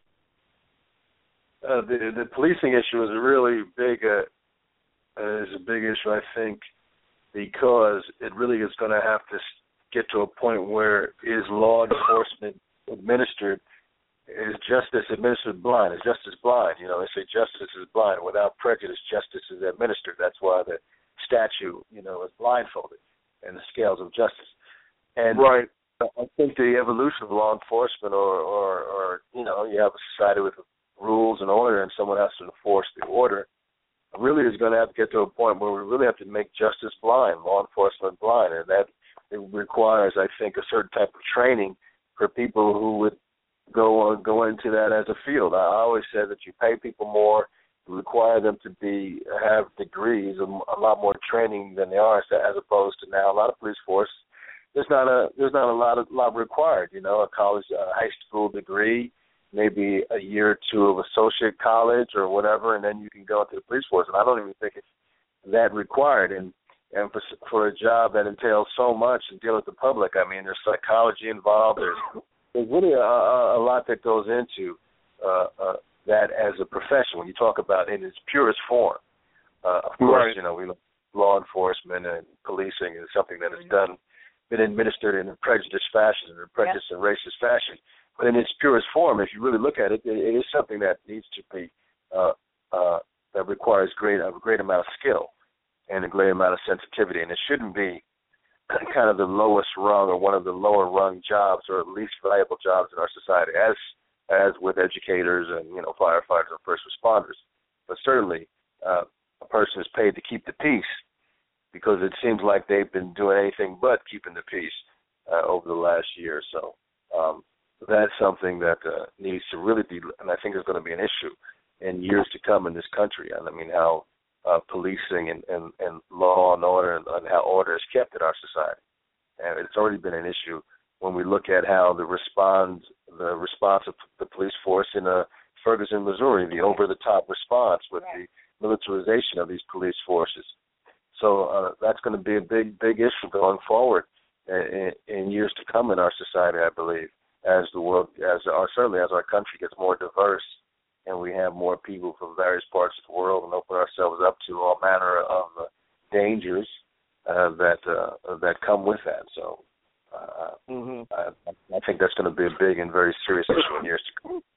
Uh, the the policing issue is a really big uh, uh, is a big issue, I think, because it really is going to have to get to a point where is law enforcement administered, is justice administered blind? Is justice blind? You know, they say justice is blind. Without prejudice, justice is administered. That's why the statue, you know, is blindfolded and the scales of justice. And right. I think the evolution of law enforcement, or, or, or, you know, you have a society with rules and order and someone has to enforce the order, really is going to have to get to a point where we really have to make justice blind, law enforcement blind, and that it requires, I think, a certain type of training for people who would go on, go into that as a field. I always said that you pay people more, you require them to be have degrees, a lot more training than they are, as opposed to now a lot of police force. There's not a there's not a lot of lot required, you know, a college, a high school degree, maybe a year or two of associate college or whatever, and then you can go into the police force. And I don't even think it's that required. And and for, for a job that entails so much and dealing with the public, I mean, there's psychology involved. There's there's really a, a, a lot that goes into uh, uh, that as a profession when you talk about it in its purest form. Uh, of course, right. you know, we law enforcement and policing is something that is done. Been administered in a prejudiced fashion, in a prejudiced yeah. and racist fashion. But in its purest form, if you really look at it, it, it is something that needs to be, uh, uh, that requires great, a great amount of skill and a great amount of sensitivity. And it shouldn't be kind of the lowest rung or one of the lower rung jobs or least valuable jobs in our society, as as with educators and, you know, firefighters and first responders. But certainly uh, a person is paid to keep the peace, because it seems like they've been doing anything but keeping the peace uh, over the last year or so. Um, that's something that uh, needs to really be, and I think is going to be an issue in years to come in this country. And I mean, how uh, policing and, and, and law and order and, and how order is kept in our society. And it's already been an issue when we look at how the respond, the response of the police force in uh, Ferguson, Missouri, the over-the-top response with right. the militarization of these police forces. So uh, that's going to be a big, big issue going forward in, in years to come in our society, I believe, as the world, as our, certainly as our country gets more diverse and we have more people from various parts of the world and open ourselves up to all manner of uh, dangers uh, that uh, that come with that. So uh, mm-hmm. I, I think that's going to be a big and very serious issue in years to come.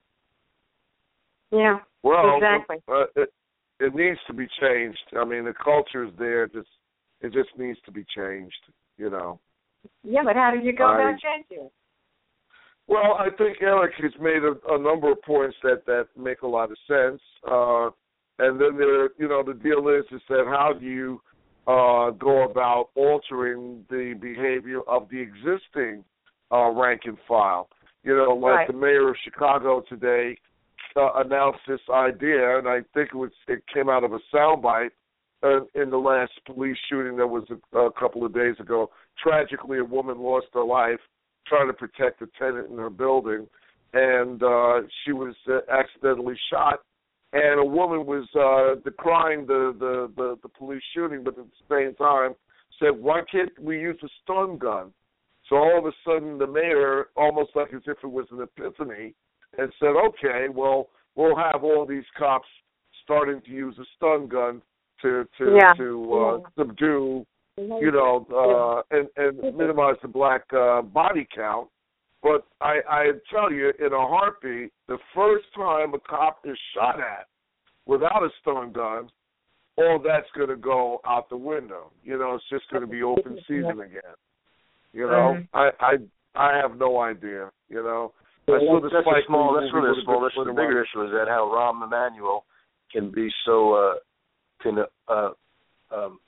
Yeah, well, exactly. Uh, it, it needs to be changed. I mean, the culture is there. Just it just needs to be changed. You know. Yeah, but how do you go I, about changing it? Well, I think Eric has made a, a number of points that, that make a lot of sense. Uh, and then there, you know, the deal is is that how do you uh, go about altering the behavior of the existing uh, rank and file? You know, like right. the mayor of Chicago today uh, announced this idea, and I think it was it came out of a soundbite uh, in the last police shooting that was a, a couple of days ago. Tragically, a woman lost her life trying to protect a tenant in her building, and uh, she was uh, accidentally shot. And a woman was uh, decrying the, the, the, the police shooting, but at the same time said, why can't we use a stun gun? So all of a sudden the mayor, almost like as if it was an epiphany, and said, okay, well, we'll have all these cops starting to use a stun gun to to, yeah. to uh, yeah. subdue you know, uh, and, and minimize the black uh, body count. But I, I tell you, in a heartbeat, the first time a cop is shot at without a stun gun, all that's going to go out the window. You know, it's just going to be open season again. You know, mm-hmm. I, I I have no idea, you know. Well, I saw the that's a small, that's really a small issue. The bigger issue is that how Rahm Emanuel can be so, uh, can, uh, um,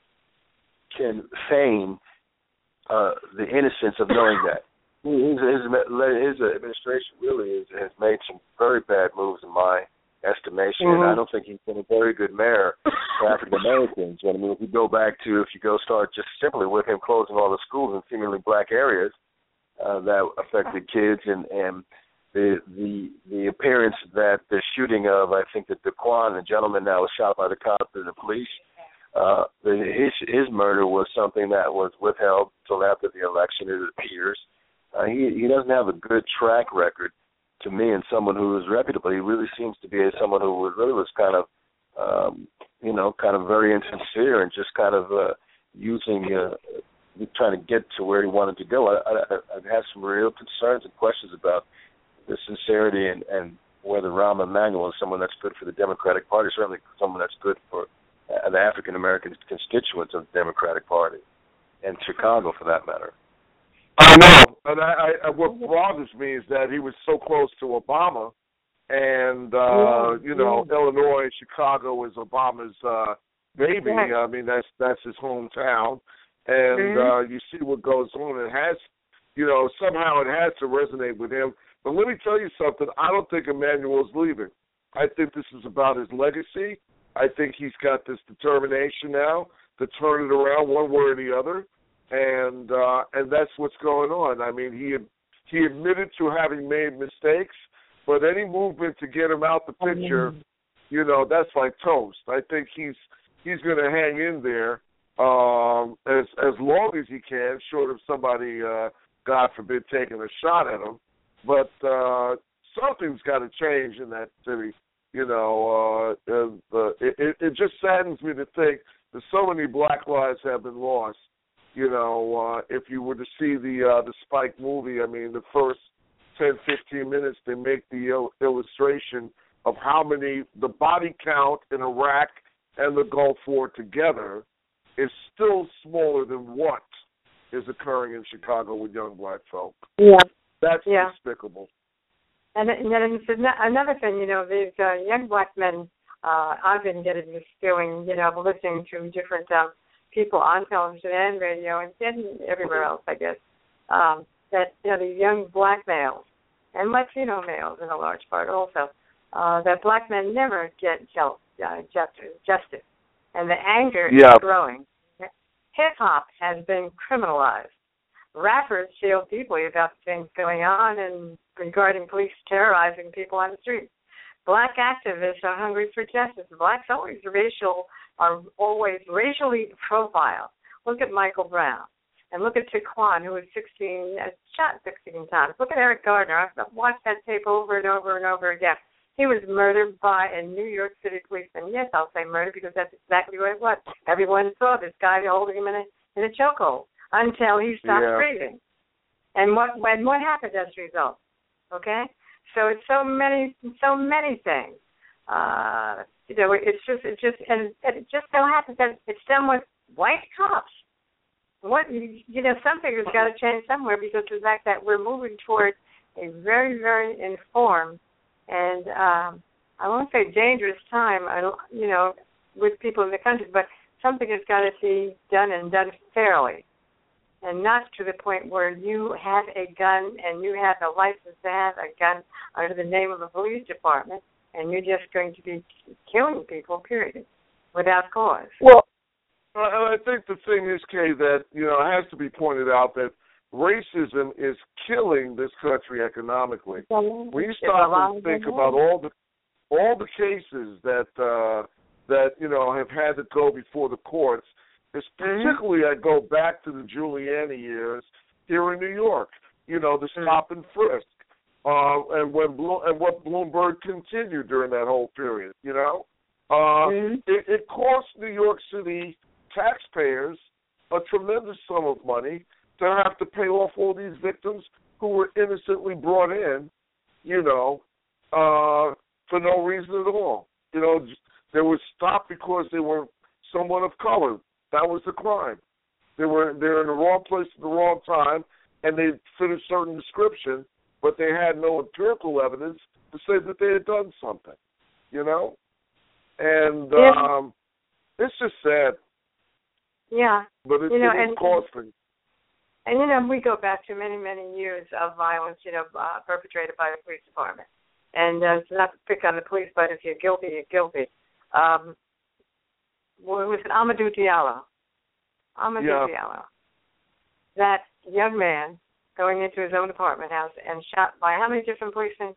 can feign uh, the innocence of knowing that. His, his, his administration really is, has made some very bad moves in my estimation, mm-hmm. and I don't think he's been a very good mayor for African Americans. I mean, if you go back to, if you go start just simply with him closing all the schools in seemingly black areas uh, that affected kids, and, and the the the appearance that the shooting of, I think that Daquan, the gentleman that was shot by the cops and the police, Uh, his his murder was something that was withheld until after the election, it appears. Uh, he he doesn't have a good track record to me, and someone who is reputable. He really seems to be someone who was, really was kind of, um, you know, kind of very insincere and just kind of uh, using, uh, trying to get to where he wanted to go. I, I, I've had some real concerns and questions about the sincerity and, and whether Rahm Emanuel is someone that's good for the Democratic Party, certainly someone that's good for the African American constituents of the Democratic Party, and Chicago, for that matter. I know, and I, I, what bothers me is that he was so close to Obama, and uh, you know, yeah. Illinois, Chicago is Obama's uh, baby. Yeah. I mean, that's that's his hometown, and mm-hmm. uh, you see what goes on. It has, you know, somehow it has to resonate with him. But let me tell you something. I don't think Emanuel's leaving. I think this is about his legacy. I think he's got this determination now to turn it around one way or the other, and uh, and that's what's going on. I mean, he he admitted to having made mistakes, but any movement to get him out the picture, you know, that's like toast. I think he's he's going to hang in there um, as as long as he can, short of somebody, uh, God forbid, taking a shot at him. But uh, something's got to change in that city. You know, uh, uh, it, it just saddens me to think that so many black lives have been lost. You know, uh, if you were to see the uh, the Spike movie, I mean, the first ten, fifteen minutes, they make the il- illustration of how many, the body count in Iraq and the Gulf War together is still smaller than what is occurring in Chicago with young black folk. Yeah. That's yeah. despicable. And, and then it's another thing, you know, these uh, young black men, uh, I've been getting this feeling, you know, listening to different um, people on television and radio and, and everywhere else, I guess, um, that you know these young black males and Latino males in a large part also, uh, that black men never get just, uh, justice, justice, and the anger yeah. is growing. Hip hop has been criminalized. Rappers feel deeply about the things going on and regarding police terrorizing people on the streets. Black activists are hungry for justice. Blacks always racial are always racially profiled. Look at Michael Brown, and look at Taquan, who was sixteen, uh, shot sixteen times. Look at Eric Gardner. I've watched that tape over and over and over again. He was murdered by a New York City policeman. Yes, I'll say murder because that's exactly what it was. Everyone saw this guy holding him in a in a chokehold until he stopped yeah. breathing. And what when what happened as a result? Okay. So it's so many, so many things. Uh, you know, it's just, it just, and it just so happens that it's done with white cops. What you know, something has got to change somewhere because of the fact that we're moving toward a very, very informed and um, I won't say dangerous time. You know, with people in the country, but something has got to be done and done fairly. And not to the point where you have a gun and you have a license to have a gun under the name of a police department, and you're just going to be killing people, period, without cause. Well, I think the thing is, Kay, that, you know, it has to be pointed out that racism is killing this country economically. When you stop and think about all the all the cases that uh, that you know have had to go before the courts. It's particularly, I go back to the Giuliani years here in New York. You know, the stop and frisk, uh, and when Blo- and what Bloomberg continued during that whole period. You know, uh, mm-hmm. it, it cost New York City taxpayers a tremendous sum of money to have to pay off all these victims who were innocently brought in. You know, uh, for no reason at all. You know, they were stopped because they were someone of color. That was the crime. They were they're in the wrong place at the wrong time, and they fit a certain description, but they had no empirical evidence to say that they had done something. You know, and yeah. um, it's just sad. Yeah, but it, you know, it is and, costly. And you know, we go back to many, many years of violence, you know, uh, perpetrated by the police department, and uh, to not pick on the police, but if you're guilty, you're guilty. Um, Well, it was Amadou Diallo. Amadou yeah. Diallo. That young man going into his own apartment house and shot by how many different policemen?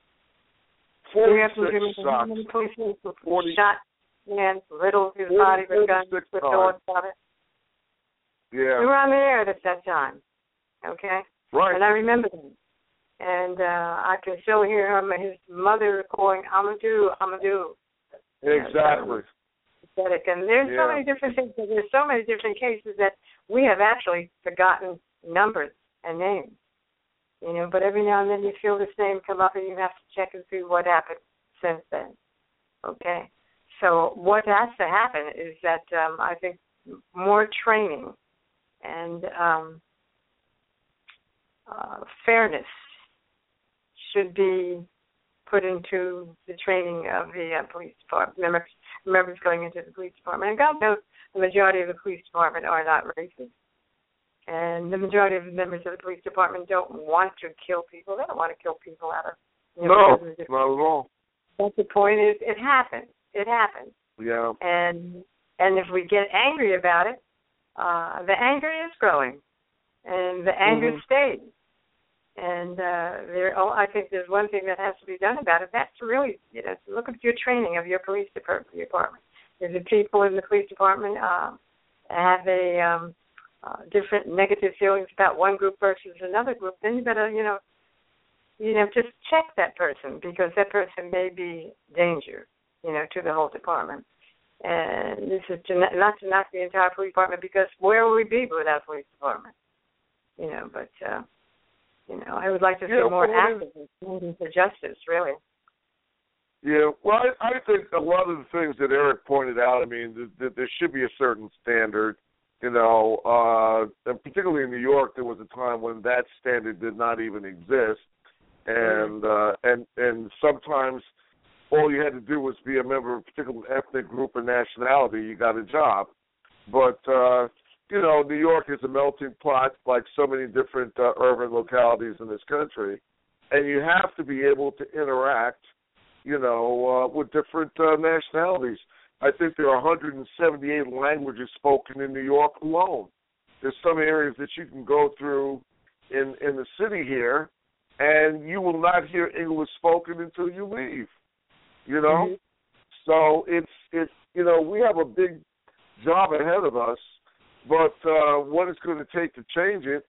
Forty-six shots. How many policemen Forty. Shot man, riddled his body with guns, with doors on it. Yeah. We were on the air at that time. Okay. Right. And I remember him. And uh, I can still hear him and his mother calling Amadou, Amadou. Exactly. And there's yeah. so many different things. There's so many different cases that we have actually forgotten numbers and names. You know, but every now and then you feel this name come up, and you have to check and see what happened since then. Okay. So what has to happen is that um, I think more training and um, uh, fairness should be put into the training of the uh, police department members, members going into the police department. And God knows the majority of the police department are not racist. And the majority of the members of the police department don't want to kill people. They don't want to kill people out of, you know, no, not at all. But the point is, it happens. It happens. Yeah. And and if we get angry about it, uh, the anger is growing, and the anger mm-hmm. stays. And uh, there, oh, I think there's one thing that has to be done about it. That's really, you know, look at your training of your police department. If the people in the police department uh, have a um, uh, different negative feelings about one group versus another group, then you better, you know, you know, just check that person, because that person may be danger, you know, to the whole department. And this is to not, not to knock the entire police department, because where would we be without a police department? You know, but. Uh, You know, I would like to see yeah, more well, activism for justice, really. Yeah, well, I, I think a lot of the things that Eric pointed out, I mean, th- th- there should be a certain standard, you know, uh, and particularly in New York, there was a time when that standard did not even exist, and uh, and and sometimes all you had to do was be a member of a particular ethnic group or nationality, you got a job. But, uh, you know, New York is a melting pot like so many different uh, urban localities in this country. And you have to be able to interact, you know, uh, with different uh, nationalities. I think there are one hundred seventy-eight languages spoken in New York alone. There's some areas that you can go through in, in the city here, and you will not hear English spoken until you leave, you know? Mm-hmm. So it's, it's, you know, we have a big job ahead of us, but uh, what it's going to take to change it,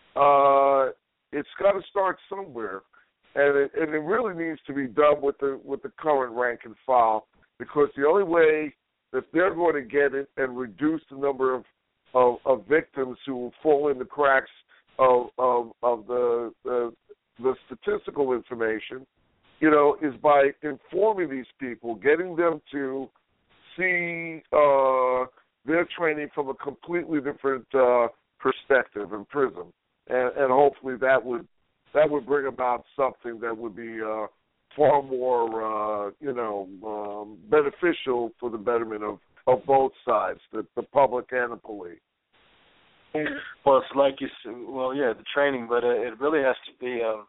uh, it's got to start somewhere, and it, and it really needs to be done with the with the current rank and file, because the only way that they're going to get it and reduce the number of of, of victims who will fall in the cracks of of, of the, the the statistical information, you know, is by informing these people, getting them to see uh, their training from a completely different uh, perspective and prism, and, and hopefully that would that would bring about something that would be uh, far more, uh, you know, um, beneficial for the betterment of, of both sides, the, the public and the police. Well, it's like you said, well, yeah, the training, but uh, it really has to be, um,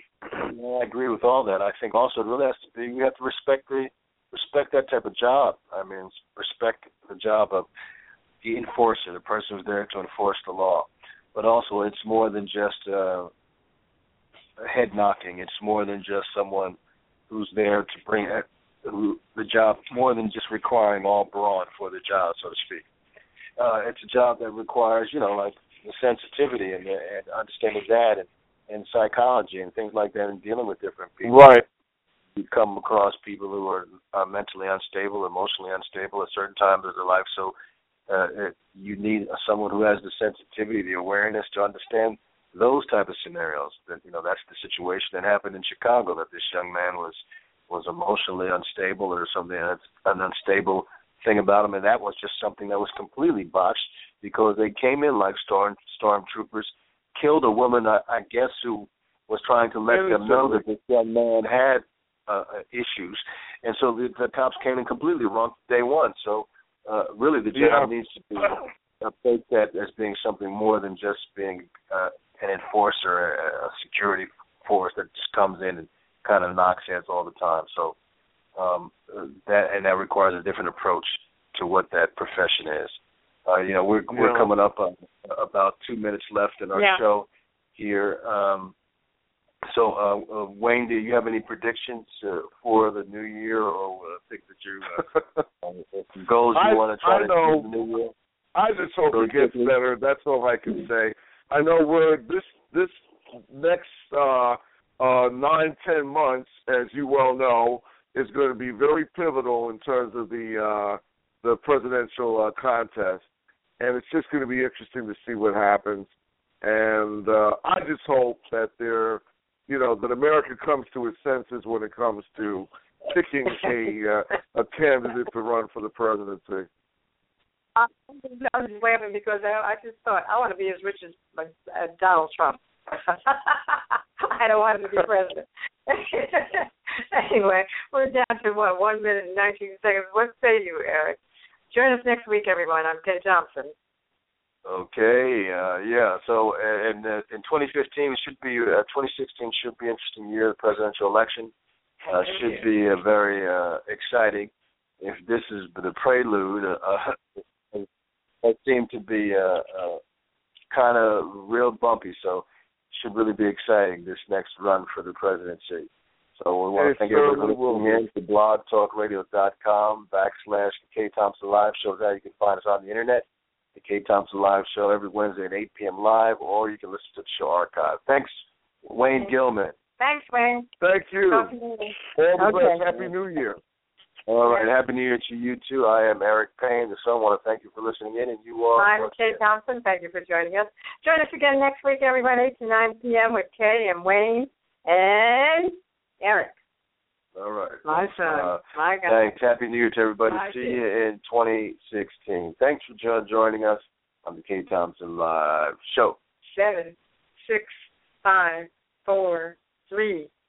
I agree with all that. I think also it really has to be, we have to respect the, respect that type of job. I mean, respect the job of the enforcer, the person who's there to enforce the law. But also it's more than just uh, head knocking. It's more than just someone who's there to bring it, who, the job, more than just requiring all brawn for the job, so to speak. Uh, it's a job that requires, you know, like the sensitivity and, and understanding that and, and psychology and things like that and dealing with different people. Right. You come across people who are uh, mentally unstable, emotionally unstable at certain times of their life, so uh, it, you need someone who has the sensitivity, the awareness to understand those type of scenarios. That, you know, that's the situation that happened in Chicago, that this young man was, was emotionally unstable or something, that's an unstable thing about him, and that was just something that was completely botched because they came in like storm stormtroopers, killed a woman, I, I guess, who was trying to let them know that this young man had uh, issues, and so the, the cops came in completely wrong day one. So uh, really, the job yeah. needs to be approached that as being something more than just being uh, an enforcer, a security force that just comes in and kind of knocks heads all the time. So. Um, that and that requires a different approach to what that profession is. Uh, you know, we're yeah. we're coming up on about two minutes left in our yeah. show here. Um, so, uh, uh, Wayne, do you have any predictions uh, for the new year, or uh, think that you uh, uh, goals you want to try I to know, achieve in the new year? I just hope it gets better. That's all I can say. I know we're this this next uh, uh, nine ten months, as you well know, is going to be very pivotal in terms of the uh, the presidential uh, contest, and it's just going to be interesting to see what happens. And uh, I just hope that there, you know, that America comes to its senses when it comes to picking a uh, a candidate to run for the presidency. I'm just laughing because I, I just thought I want to be as rich as like, uh, Donald Trump. I don't want him to be president. Anyway, we're down to, what, one minute and nineteen seconds. What say you, Eric? Join us next week, everyone. I'm Kay Thompson. Okay, uh, yeah. So, and uh, in twenty fifteen, should be uh, twenty sixteen should be an interesting year. The presidential election uh, should be uh, very uh, exciting. If this is the prelude, uh, it seemed to be uh, uh, kind of real bumpy. So, should really be exciting this next run for the presidency. So we want to thank everybody for listening in to blogtalkradio.com backslash the Kay Thompson Live Show. There you can find us on the internet. The Kay Thompson Live Show every Wednesday at eight p.m. live, or you can listen to the show archive. Thanks, Wayne Gilman. Thanks, Wayne. Thank you. All the okay. best. Happy New Year. All right. Happy New Year to you, too. I am Eric Payne. The Sun. I want to thank you for listening in, and you are. I'm Kay Thompson. Thank you for joining us. Join us again next week, everyone, eight to nine p.m. with Kay and Wayne and Eric. All right. My son. Uh, My God. Thanks. Happy New Year to everybody. Bye. See you in twenty sixteen. Thanks for joining us on the Kay Thompson Live Show. Seven, six, five, four, three,